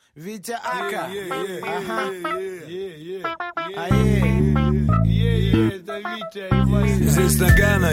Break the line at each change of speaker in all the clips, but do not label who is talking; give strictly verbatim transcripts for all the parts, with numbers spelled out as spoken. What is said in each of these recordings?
Витя Ака.
Здесь Нагано,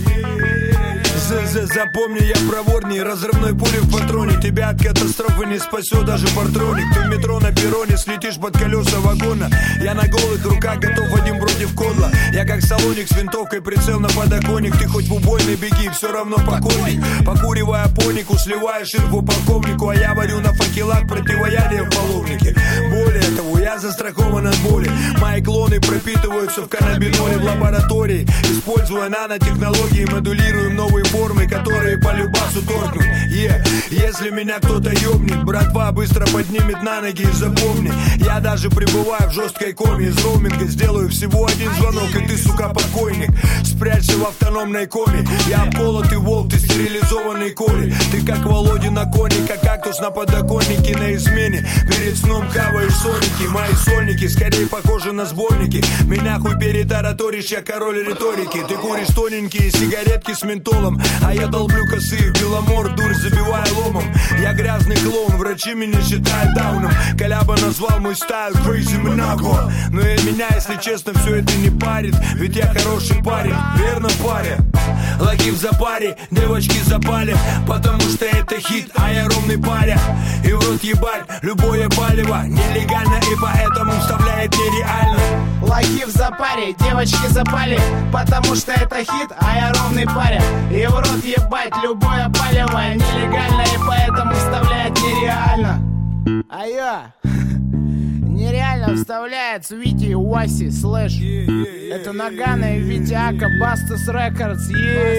запомни, я проворней разрывной пули в патроне. Тебя от катастрофы не спасет даже патроник. Ты в метро на перроне слетишь под колеса вагона. Я на голых руках готов один против кодла. Я как салоник с винтовкой, прицел на подоконник. Ты хоть в убойной беги, все равно покойник. Покуривая понику, сливаешь инфу полковнику. А я варю на факелах противоядие в половнике. Более того, я застрахован от боли. Мои клоны пропитываются в каннабиноле в лаборатории. Используя нанотехнологии, модулируем новые формы, которые по любасу торкнут. Yeah. Если меня кто-то ёбнет, братва быстро поднимет на ноги и запомни. Я даже пребываю в жесткой коме. Из роуминга сделаю всего один звонок, и ты, сука, покойник. Спрячься в автономной коме. Я обколотый волк, ты стерилизованный коли. Ты как Володя на коне, как кактус на подоконнике на измене. Перед сном хаваешь соники. Мои сольники скорее похожи на сборники. Меня хуй перетараторишь, я король риторики. Ты куришь тоненькие сигаретки с ментолом, а я долблю косые в Беломор, дурь забивая ломом. Я грязный клоун, врачи меня считают дауном. Коляба назвал мой стайл Crazy Monaco. Но и меня, если честно, все это не парит. Ведь я хороший парень, верно, паря? Лаки в запаре, девочки запали, потому что это хит, а я ровный паря. И в рот ебать любое палево нелегально, и поэтому вставляет нереально.
Лаки в запаре, девочки запали, потому что это хит, а я ровный паря. И в рот ебать любое палево нелегально, и поэтому вставляет нереально. А я нереально вставляет с Вити и Уаси слэш. Это Нагано и Витя Ака, Бастас Рекордс.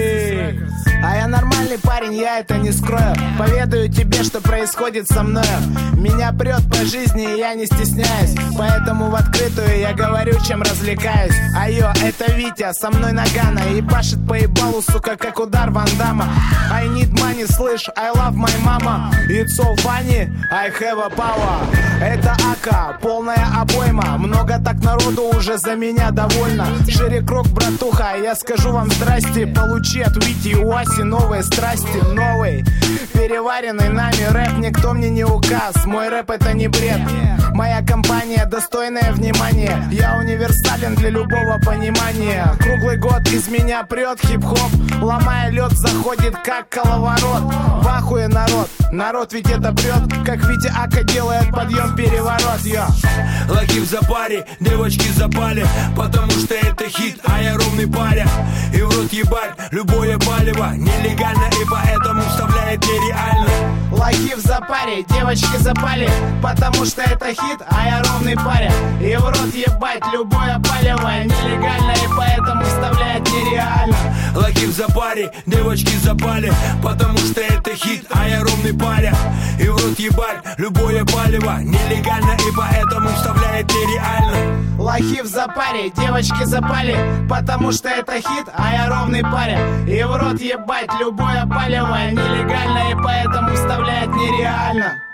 А я нормальный парень, я это не скрою. Поведаю тебе, что происходит со мною. Меня прет по жизни, и я не стесняюсь. Поэтому в открытую я говорю, чем развлекаюсь. Айо, это Витя, со мной Нагано. И пашет по ебалу, сука, как удар Ван Дамма. I need money, слышь, I love my mama. It's so funny, I have a power. Это Ака, полная обойма. Много так народу уже за меня довольно. Шире круг, братуха, я скажу вам здрасте. Получи от Вити и Уаси новые страсти. Новый, переваренный нами рэп никто мне не указ. Мой рэп это не бред. Моя компания достойное внимание. Я универсален для любого понимания. Круглый год из меня прет хип-хоп. Ломая лед, заходит как коловорот. В ахуе народ, народ ведь это прет. Как Витя Ака делает подъем, переворот. Йо.
Лаки в запаре, девочки запали, потому что это хит, а я ровный паря. И в рот ебать любое палево нелегально, и поэтому вставляет нереально.
Лаки в запаре, девочки запали, потому что это хит, а я ровный паря. И в рот ебать любое палево нелегально, и поэтому вставляет нереально.
Лаки в запаре, девочки запали, потому что это хит, а я ровный паря. И в рот ебать любое палево нелегально, и поэтому вставляет нереально.
Лохи в запаре, девочки запали, потому что это хит, а я ровный паря. И в рот ебать любое палево нелегально, и поэтому вставляет нереально.